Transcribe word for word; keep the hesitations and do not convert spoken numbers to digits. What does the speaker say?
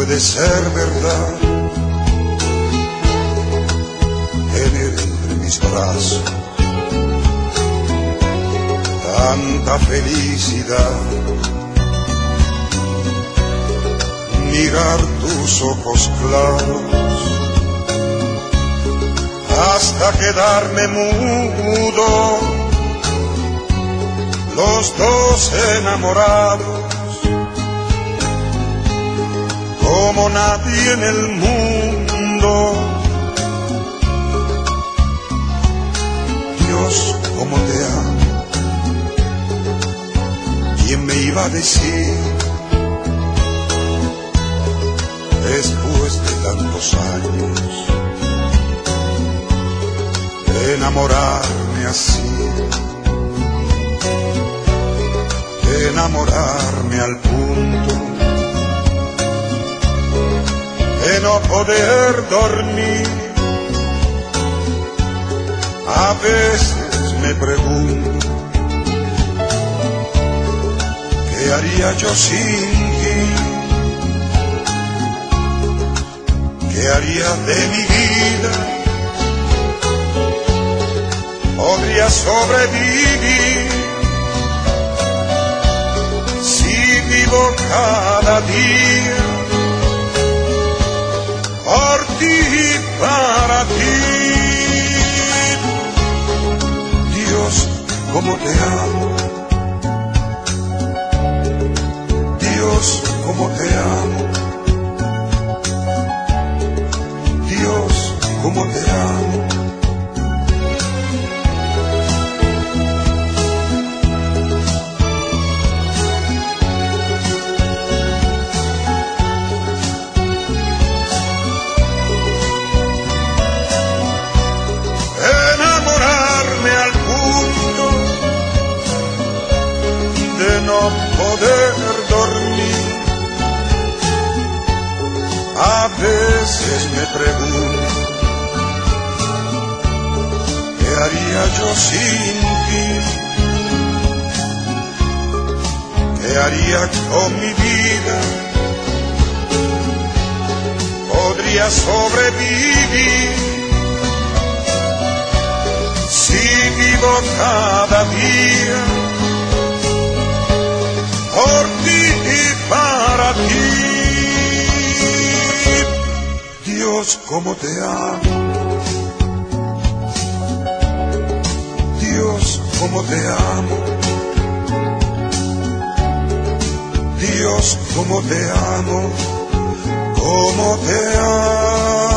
puede ser verdad tener entre mis brazos tanta felicidad, mirar tus ojos claros hasta quedarme mudo, los dos enamorados como nadie en el mundo. Dios, cómo te amo. ¿Quién me iba a decir, después de tantos años, enamorarme así, enamorarme al punto de no poder dormir? A veces me pregunto, ¿qué haría yo sin ti? ¿Qué haría de mi vida? ¿Podría sobrevivir si vivo cada día por ti y para ti? Dios, cómo te amo. Dios, cómo te amo. Dios, cómo te amo. Enamorarme al punto de no poder dormir. A veces me pregunto, ¿qué haría yo sin ti? ¿Qué haría con mi vida? ¿Podría sobrevivir si vivo cada día por ti y para ti? Dios, cómo te amo. Dios, cómo te amo. Dios, cómo te amo. Cómo te amo.